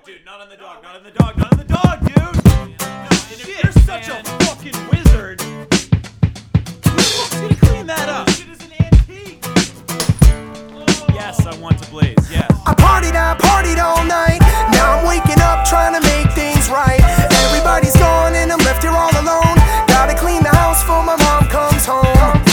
Dude, not on the dog, not on the dog, not on the dog, dude! Shit, you're such a fucking wizard! Who the fuck's gonna clean that up? Shit is an antique! Yes, I want to blaze, yes. I partied all night. Now I'm waking up trying to make things right. Everybody's gone and I'm left here all alone. Gotta clean the house before my mom comes home.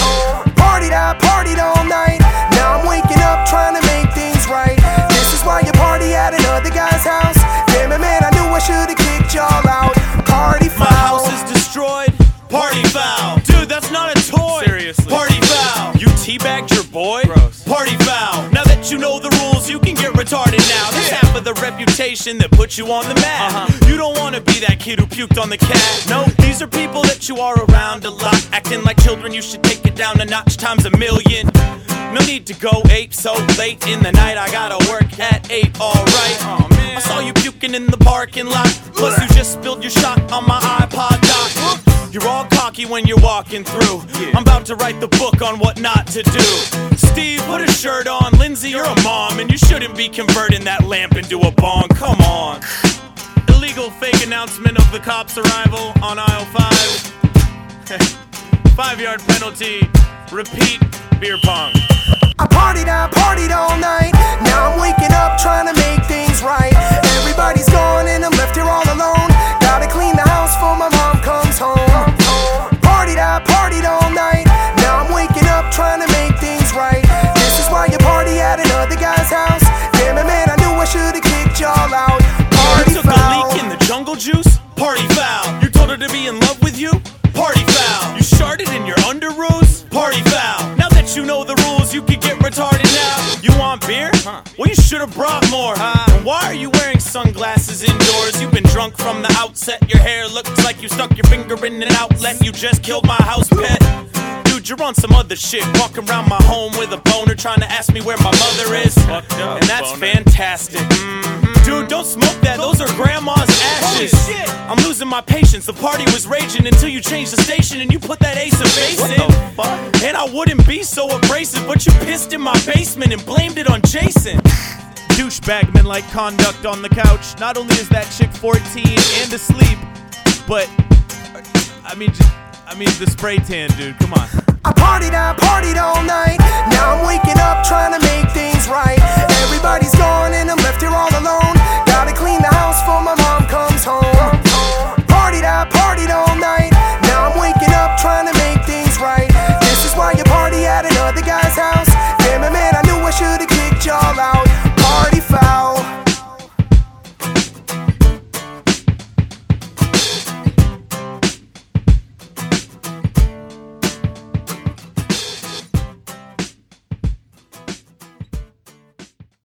Partied all night. Now I'm waking up trying to make things right. This is why you party at another guy's house. Damn it, man, I knew I should've kicked y'all out. Party foul. My house is destroyed. Party foul. Dude, that's not a toy. Seriously. Party foul. You teabagged your boy? Gross. Party foul. Now that you know the rules, you can get retarded now. That's half of the reputation that puts you on the map. You don't want to be that kid who puked on the cat. No, these are people that you are around a lot. Acting like children, you should take it down a notch times a million. No need to go ape so late in the night. I gotta work at 8, alright. Oh, man. I saw you puking in the parking lot. Plus you just spilled your shot on my iPod dock. You're all cocky when you're walking through. I'm about to write the book on what not to do. Steve, put a shirt on. Lindsay, you're a mom, and you shouldn't be converting that lamp into a bong. Come on. Illegal fake announcement of the cops' arrival on aisle 5. 5-yard penalty. Repeat, beer pong. I partied all night. Now I'm waking up trying to make things right. Everybody's gone and I'm left here all alone. Gotta clean the house before my mom comes home. Partied all night. Now I'm waking up trying to make things right. This is why you party at another guy's house. Damn it, man, I knew I should've kicked y'all out. Party you took foul. a leak in the jungle juice? Party foul. You told her to be in love with you? Party foul. You sharted in your underoos? Party foul. Now that you know the rules, you can get retarded now. You want beer? Well, you should've brought more. And why are you wearing sunglasses indoors? You've been drunk from the outset. Your hair looks like you stuck your finger in an outlet. You just killed my house pet. Dude, you're on some other shit. Walking around my home with a boner, trying to ask me where my mother is. And that's fantastic. Dude, don't smoke that, those are grandma's ashes. Holy shit. I'm losing my patience, the party was raging until you changed the station and you put that Ace of Base in. What the fuck? And I wouldn't be so abrasive, but you pissed in my basement and blamed it on Jason. Douchebagman-like conduct on the couch. Not only is that chick 14 and asleep, but I mean the spray tan, dude, come on. I partied all night. Now I'm waking up trying to make things right. Everybody's gone and I'm left here all alone.